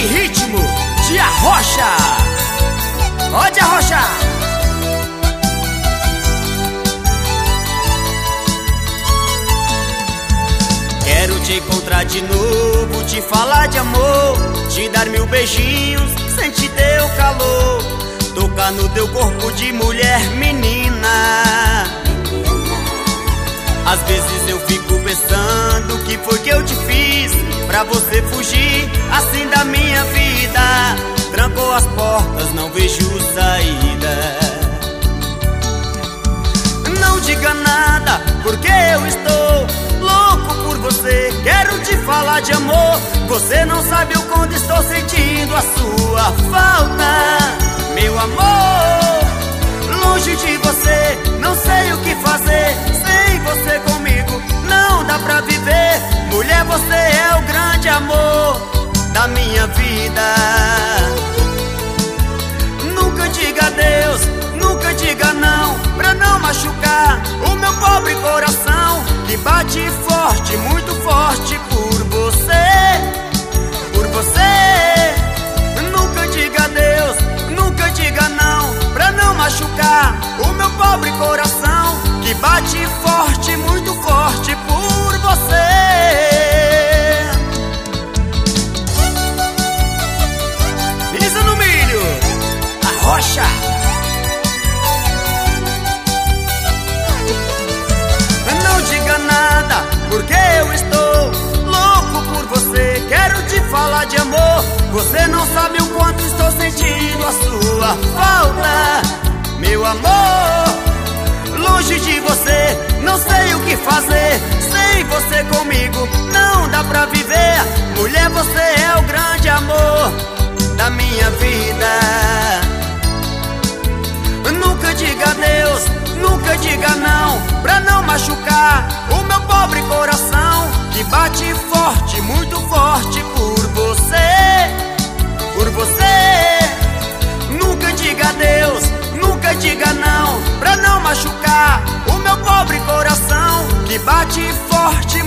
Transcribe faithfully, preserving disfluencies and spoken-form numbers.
ritmo de Arrocha. Pode arrochar. Quero te encontrar de novo, te falar de amor, te dar mil beijinhos, sentir teu calor, tocar no teu corpo de mulher, menina. Às vezes eu fico pensando o que foi que eu te fiz pra você fugir assim da minha vida. Trancou as portas, não vejo saída. Não diga nada, porque eu estou louco por você. Quero te falar de amor, você não sabe o quanto estou sentindo a sua falta. Meu amor, longe de você, não sei o que fazer. Sem você comigo não dá pra viver. Mulher, você é o grande amor da minha vida. Nunca diga adeus, nunca diga não, pra não machucar o meu pobre coração, que bate forte, muito forte por você, por você. Nunca diga adeus, nunca diga não, pra não machucar o meu pobre coração, que bate forte, muito forte por você. Pisa no milho, Arrocha. Não diga nada, porque eu estou louco por você. Quero te falar de amor, você não sabe o quanto estou sentindo a sua falta. Meu amor, longe de você, não sei o que fazer. Sem você comigo não dá pra viver. Mulher, você é o grande amor da minha vida. Nunca diga adeus, nunca diga não, pra não machucar o meu pobre coração, que bate forte, muito forte por você, por você. Nunca diga adeus, nunca diga não, pra não machucar o meu pobre coração, que bate forte,